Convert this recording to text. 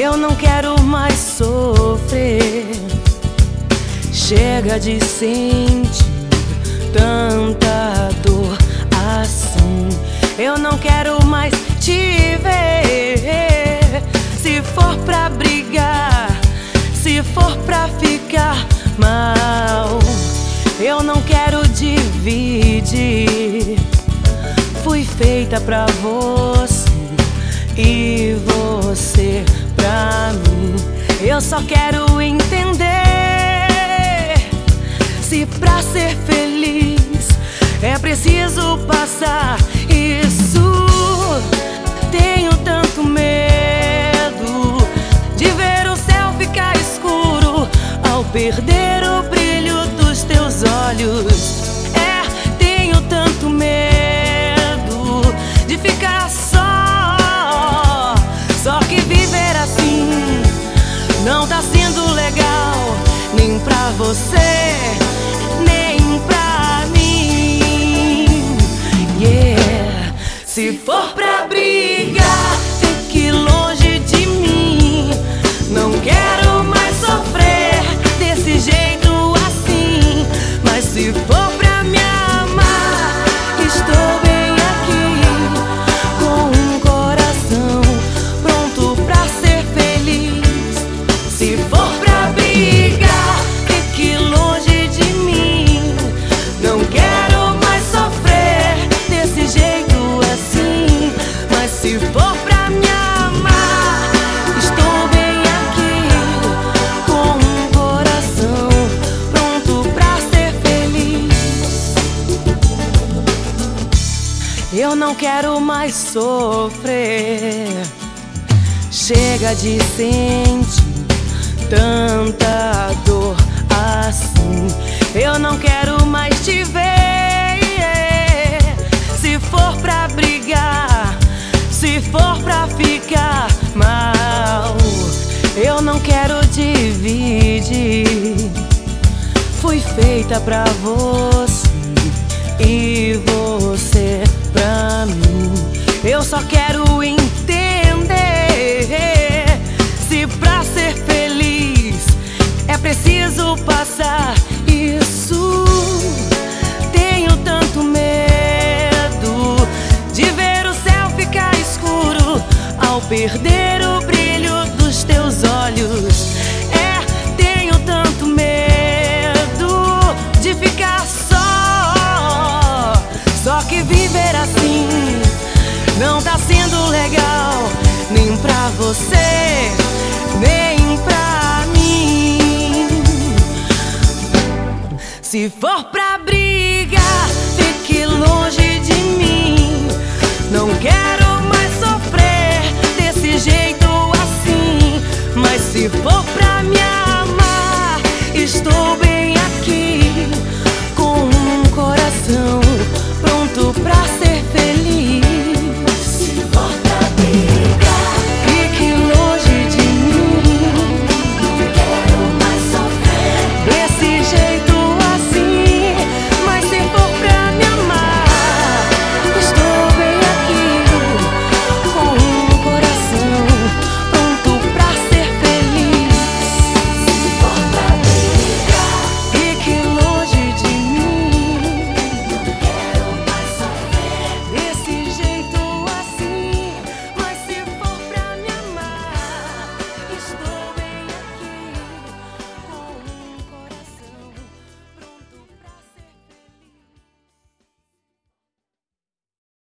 Eu não quero mais sofrer. Chega de sentir tanta dor assim. Eu não quero mais te ver. Se for pra brigar, se for pra ficar mal, eu não quero dividir. Fui feita pra você e você pra mim. Eu só quero entender se pra ser feliz é preciso passar isso. Tenho tanto medo de ver o céu ficar escuro ao perder o brilho dos teus olhos. Tenho tanto medo de ficar só. Só que viver assim não tá sendo legal, nem pra você, nem pra mim. Yeah. Se for pra brigar, fique longe de mim. Não quero mais sofrer desse jeito assim. Mas se for pra me amar, estou bem aqui, com um coração pronto pra ser feliz. Se for pra brigar, fique longe de mim. Não quero mais sofrer desse jeito assim. Mas se for pra me amar, estou bem aqui, com um coração pronto pra ser feliz. Eu não quero mais sofrer. Chega de sentir tanta dor assim. Eu não quero mais te ver. Se for pra brigar, se for pra ficar mal, eu não quero dividir. Fui feita pra você e você pra mim. Eu só quero entender se pra ser feliz é preciso passar isso. Tenho tanto medo de ver o céu ficar escuro ao perder o brilho dos teus olhos. Tenho tanto medo de ficar só. Só que viver assim não tá sendo legal, nem pra você, nem pra mim. Se for pra